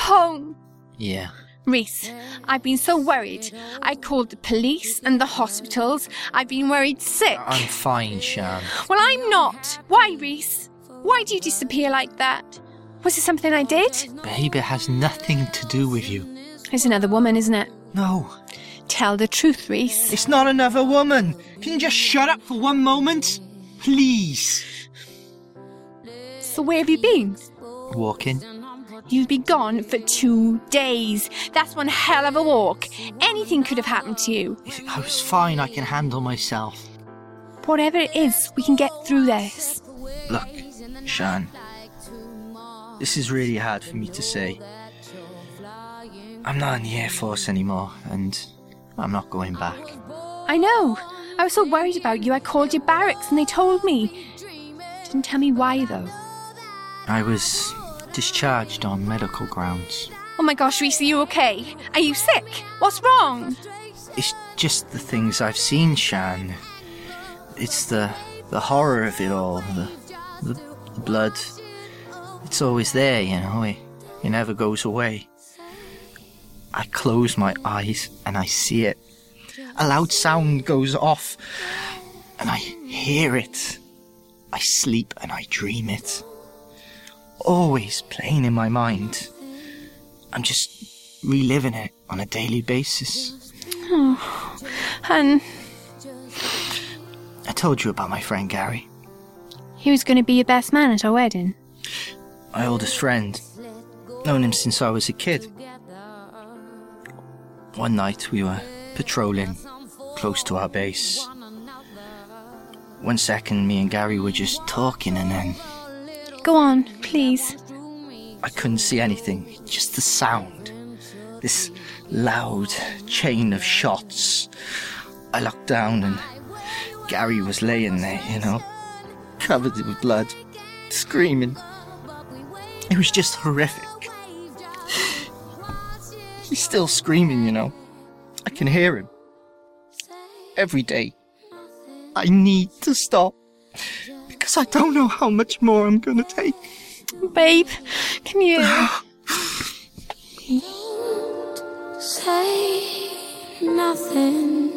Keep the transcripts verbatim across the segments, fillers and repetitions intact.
home. Yeah. Reese, I've been so worried. I called the police and the hospitals. I've been worried sick. I'm fine, Shan. Well, I'm not. Why, Reese? Why do you disappear like that? Was it something I did? Babe, it has nothing to do with you. It's another woman, isn't it? No. Tell the truth, Reese. It's not another woman. Can you just shut up for one moment? Please. So where have you been? Walking. You've been gone for two days. That's one hell of a walk. Anything could have happened to you. If I was fine, I can handle myself. Whatever it is, we can get through this. Look, Shan, this is really hard for me to say. I'm not in the Air Force anymore, and I'm not going back. I know. I was so worried about you, I called your barracks and they told me. Didn't tell me why, though. I was discharged on medical grounds. Oh my gosh, Reese, are you okay? Are you sick? What's wrong? It's just the things I've seen, Shan. It's the the horror of it all, the, the, the blood. It's always there, you know, it, it never goes away. I close my eyes and I see it. A loud sound goes off and I hear it. I sleep and I dream it. Always playing in my mind. I'm just reliving it on a daily basis. Oh, and I told you about my friend Gary. He was going to be your best man at our wedding. My oldest friend. Known him since I was a kid. One night we were patrolling close to our base. One second me and Gary were just talking and then... Go on, please. I couldn't see anything, just the sound. This loud chain of shots. I looked down and Gary was laying there, you know, covered with blood, screaming. It was just horrific. He's still screaming, you know. I can hear him. Every day. I need to stop. Because I don't know how much more I'm gonna take. Babe, can you... Don't say nothing.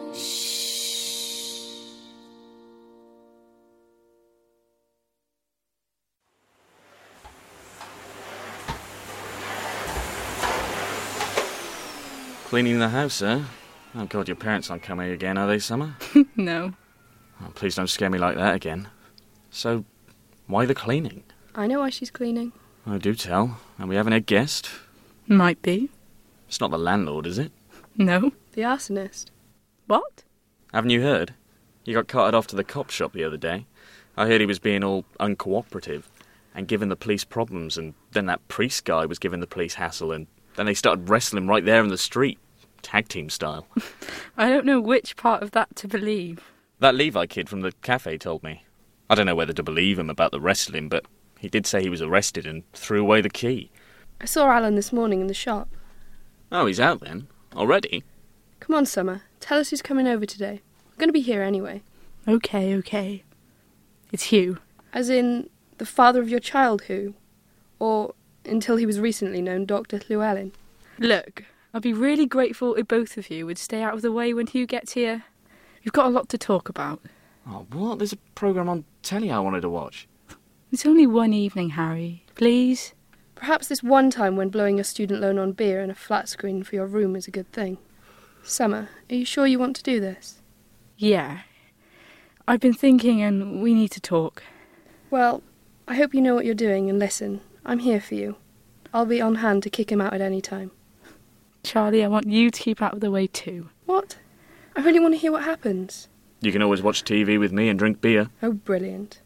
Cleaning the house, eh? Oh, God, your parents aren't coming again, are they, Summer? No. Oh, please don't scare me like that again. So, why the cleaning? I know why she's cleaning. Oh, do tell. Are we having a guest? Might be. It's not the landlord, is it? No. The arsonist. What? Haven't you heard? He got carted off to the cop shop the other day. I heard he was being all uncooperative and giving the police problems, and then that priest guy was giving the police hassle, and then they started wrestling right there in the street. Tag team style. I don't know which part of that to believe. That Levi kid from the cafe told me. I don't know whether to believe him about the wrestling, but he did say he was arrested and threw away the key. I saw Alan this morning in the shop. Oh, he's out then? Already? Come on, Summer. Tell us who's coming over today. I'm going to be here anyway. Okay, okay. It's Hugh. As in, the father of your child, Hugh? Or, until he was recently known, Doctor Llewellyn? Look, I'd be really grateful if both of you would stay out of the way when Hugh gets here. You've got a lot to talk about. Oh, what? There's a programme on telly I wanted to watch. It's only one evening, Harry. Please? Perhaps this one time when blowing your student loan on beer and a flat screen for your room is a good thing. Summer, are you sure you want to do this? Yeah. I've been thinking and we need to talk. Well, I hope you know what you're doing and listen. I'm here for you. I'll be on hand to kick him out at any time. Charlie, I want you to keep out of the way too. What? I really want to hear what happens. You can always watch T V with me and drink beer. Oh, brilliant.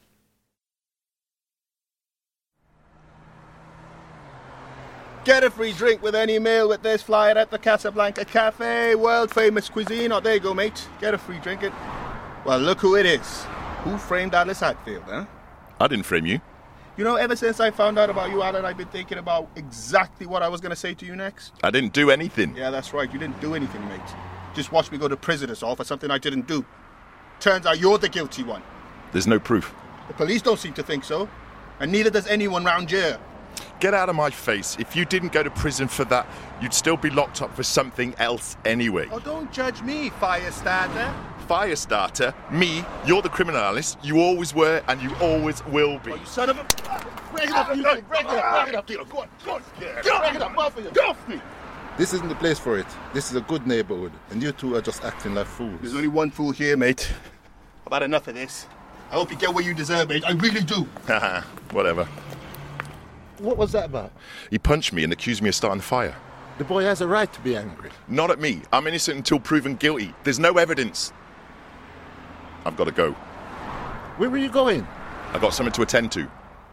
Get a free drink with any meal with this flyer at the Casablanca Cafe. World famous cuisine. Oh, there you go, mate. Get a free drink. It. Well, look who it is. Who framed Alice Hatfield, huh? I didn't frame you. You know, ever since I found out about you, Alan, I've been thinking about exactly what I was going to say to you next. I didn't do anything. Yeah, that's right. You didn't do anything, mate. Just watch me go to prison us all for something I didn't do. Turns out you're the guilty one. There's no proof. The police don't seem to think so. And neither does anyone round here. get out of my face. If you didn't go to prison for that, you'd still be locked up for something else anyway. Oh, don't judge me, fire starter. Fire starter? Me? You're the criminalis. You always were and you always will be. Oh, you son of a... Break it up, you break it up, break it up, Tito. Go on, go on. Break it up, off of you. Get off me. This isn't the place for it. This is a good neighbourhood, and you two are just acting like fools. There's only one fool here, mate. I've had enough of this. I hope you get what you deserve, mate. I really do. Haha, whatever. What was that about? He punched me and accused me of starting the fire. The boy has a right to be angry. Not at me. I'm innocent until proven guilty. There's no evidence. I've got to go. Where were you going? I've got something to attend to.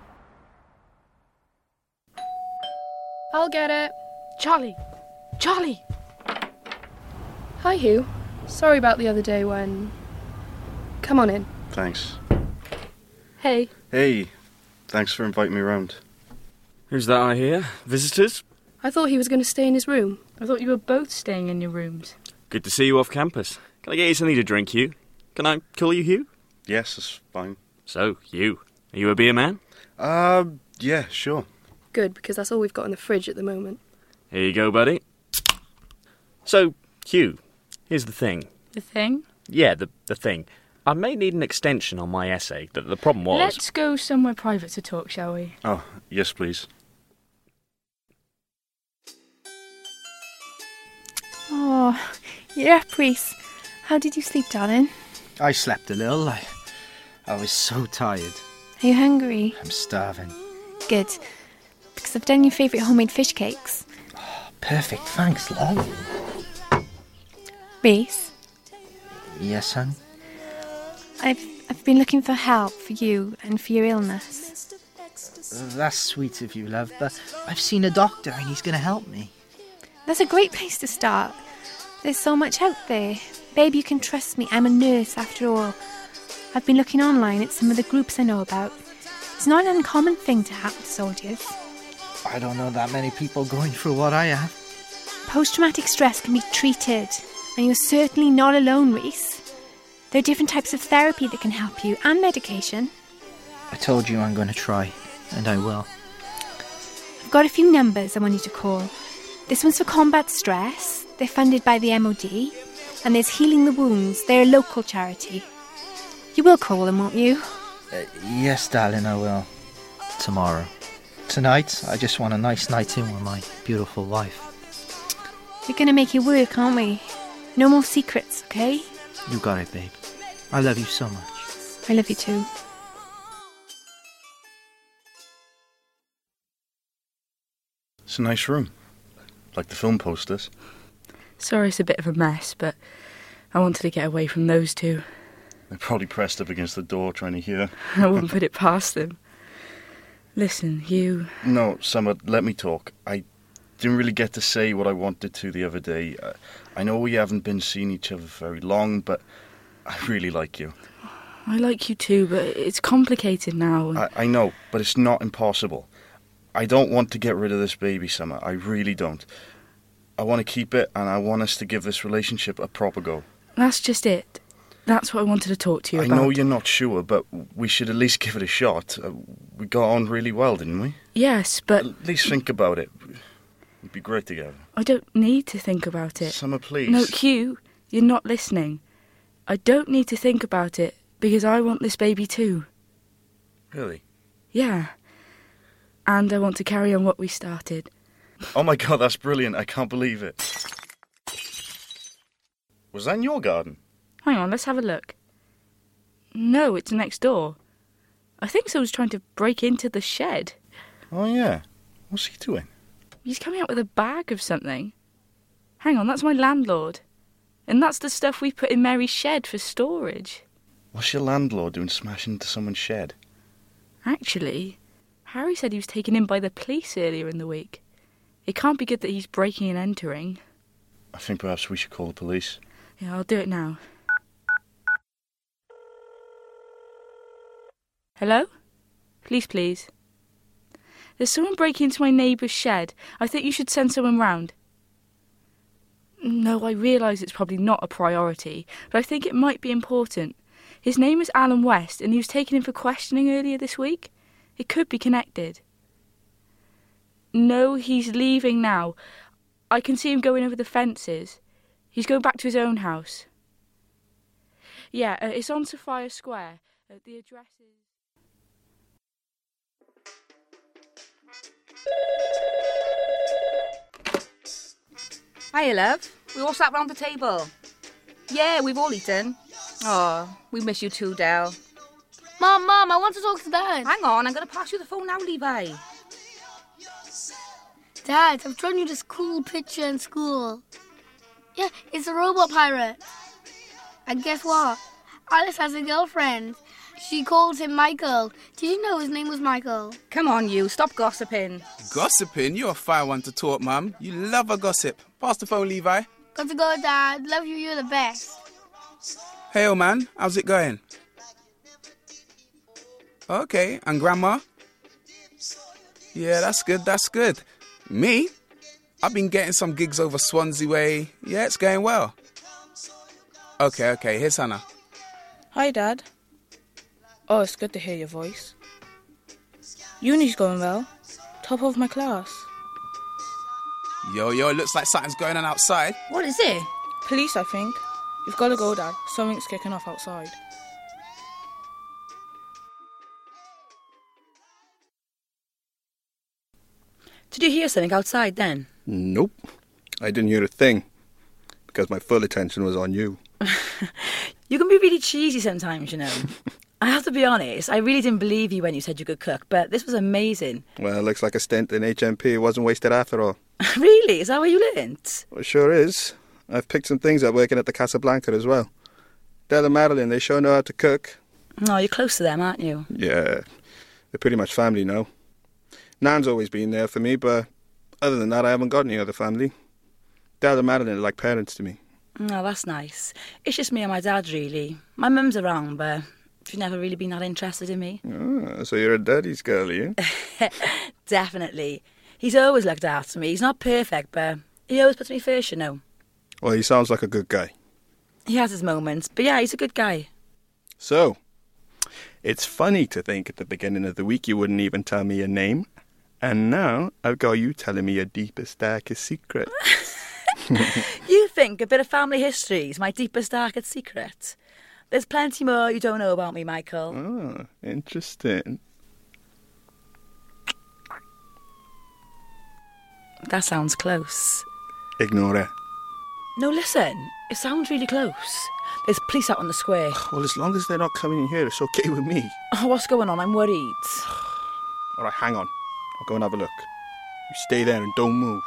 I'll get it. Charlie! Charlie! Hi, Hugh. Sorry about the other day when... Come on in. Thanks. Hey. Hey, thanks for inviting me round. Who's that I hear? Visitors? I thought he was going to stay in his room. I thought you were both staying in your rooms. Good to see you off campus. Can I get you something to drink, Hugh? Can I call you Hugh? Yes, that's fine. So, Hugh, are you a beer man? Uh, yeah, sure. Good, because that's all we've got in the fridge at the moment. Here you go, buddy. So, Hugh, here's the thing. The thing? Yeah, the the thing. I may need an extension on my essay. The, the problem was... Let's go somewhere private to talk, shall we? Oh, yes, please. Oh, you're up, Reese. How did you sleep, darling? I slept a little. I, I was so tired. Are you hungry? I'm starving. Good. Because I've done your favourite homemade fish cakes. Oh, perfect. Thanks, love. Reese? Yes, hon? I've, I've been looking for help for you and for your illness. That's sweet of you, love, but I've seen a doctor and he's going to help me. That's a great place to start. There's so much out there. Babe, you can trust me. I'm a nurse, after all. I've been looking online at some of the groups I know about. It's not an uncommon thing to happen to soldiers. I don't know that many people going through what I have. Post-traumatic stress can be treated, and you're certainly not alone, Reese. There are different types of therapy that can help you, and medication. I told you I'm going to try, and I will. I've got a few numbers I want you to call. This one's for combat stress. They're funded by the M O D. And there's Healing the Wounds. They're a local charity. You will call them, won't you? Uh, yes, darling, I will. Tomorrow. Tonight, I just want a nice night in with my beautiful wife. We're going to make it work, aren't we? No more secrets, okay? You got it, babe. I love you so much. I love you too. It's a nice room. Like the film posters. Sorry it's a bit of a mess, but I wanted to get away from those two. They're probably pressed up against the door trying to hear. I wouldn't put it past them. Listen, you... No, Summer, let me talk. I didn't really get to say what I wanted to the other day. Uh, I know we haven't been seeing each other very long, but I really like you. I like you too, but it's complicated now. I, I know, but it's not impossible. I don't want to get rid of this baby, Summer. I really don't. I want to keep it, and I want us to give this relationship a proper go. That's just it. That's what I wanted to talk to you I about. know you're not sure, but we should at least give it a shot. Uh, we got on really well, didn't we? Yes, but... At least think about it. We'd be great together. I don't need to think about it. Summer, please. No, Hugh, you're not listening. I don't need to think about it, because I want this baby too. Really? Yeah. And I want to carry on what we started. Oh my God, that's brilliant. I can't believe it. Was that in your garden? Hang on, let's have a look. No, it's next door. I think someone's trying to break into the shed. Oh yeah. What's he doing? He's coming out with a bag of something. Hang on, that's my landlord. And that's the stuff we put in Mary's shed for storage. What's your landlord doing smashing into someone's shed? Actually, Harry said he was taken in by the police earlier in the week. It can't be good that he's breaking and entering. I think perhaps we should call the police. Yeah, I'll do it now. Hello? Police, please. There's someone breaking into my neighbour's shed. I think you should send someone round. No, I realise it's probably not a priority, but I think it might be important. His name is Alan West, and he was taken in for questioning earlier this week. It could be connected. No, he's leaving now. I can see him going over the fences. He's going back to his own house. Yeah, uh, it's on Sophia Square. Uh, the address is... Hiya, love. We all sat round the table. Yeah, we've all eaten. Oh, we miss you too, Del. Mum, Mum, I want to talk to Dad. Hang on, I'm going to pass you the phone now, Levi. Dad, I've drawn you this cool picture in school. Yeah, it's a robot pirate. And guess what? Alice has a girlfriend. She calls him Michael. Did you know his name was Michael? Come on, you. Stop gossiping. Gossiping? You're a fine one to talk, Mum. You love a gossip. Pass the phone, Levi. Got to go, Dad. Love you. You're the best. Hey, old man. How's it going? Okay. And Grandma? Yeah, that's good. That's good. Me? I've been getting some gigs over Swansea way. Yeah, it's going well. Okay, okay. Here's Hannah. Hi, Dad. Oh, it's good to hear your voice. Uni's going well. Top of my class. Yo, yo, it looks like something's going on outside. What is it? Police, I think. You've got to go, Dad. Something's kicking off outside. Did you hear something outside then? Nope. I didn't hear a thing. Because my full attention was on you. You can be really cheesy sometimes, you know. I have to be honest, I really didn't believe you when you said you could cook, but this was amazing. Well, it looks like a stint in H M P wasn't wasted after all. Really? Is that where you learnt? Well, it sure is. I've picked some things up working at the Casablanca as well. Del and Madeline, they sure know how to cook. Oh, you're close to them, aren't you? Yeah, they're pretty much family now. Nan's always been there for me, but other than that, I haven't got any other family. Del and Madeline are like parents to me. Oh, that's nice. It's just me and my dad, really. My mum's around, but she's never really been that interested in me. Oh, so you're a daddy's girl, are you? Definitely. He's always looked after me. He's not perfect, but he always puts me first, you know. Well, he sounds like a good guy. He has his moments, but yeah, he's a good guy. So, it's funny to think at the beginning of the week you wouldn't even tell me your name. And now I've got you telling me your deepest, darkest secret. You think a bit of family history is my deepest, darkest secret? There's plenty more you don't know about me, Michael. Oh, interesting. That sounds close. Ignore it. No, listen. It sounds really close. There's police out on the square. Well, as long as they're not coming in here, it's okay with me. Oh, what's going on? I'm worried. All right, hang on. I'll go and have a look. You stay there and don't move.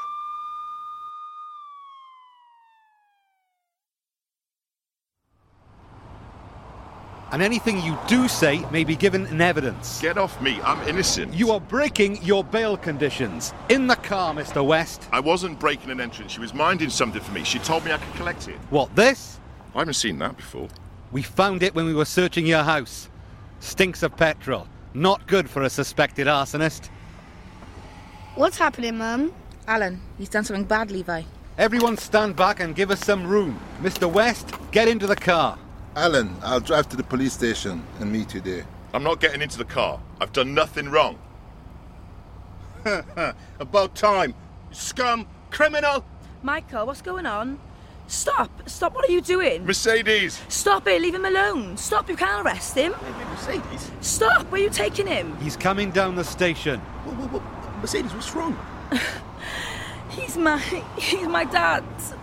And anything you do say may be given in evidence. Get off me, I'm innocent. You are breaking your bail conditions. In the car, Mister West. I wasn't breaking an entrance. She was minding something for me. She told me I could collect it. What, this? I haven't seen that before. We found it when we were searching your house. Stinks of petrol. Not good for a suspected arsonist. What's happening, Mum? Alan, he's done something bad, Levi. Everyone stand back and give us some room. Mister West, get into the car. Alan, I'll drive to the police station and meet you there. I'm not getting into the car. I've done nothing wrong. About time. Scum. Criminal. Michael, what's going on? Stop. Stop. What are you doing? Mercedes. Stop it. Leave him alone. Stop. You can't arrest him. Mercedes? Stop. Where are you taking him? He's coming down the station. Whoa, whoa, whoa. Mercedes, what's wrong? He's my... He's my dad.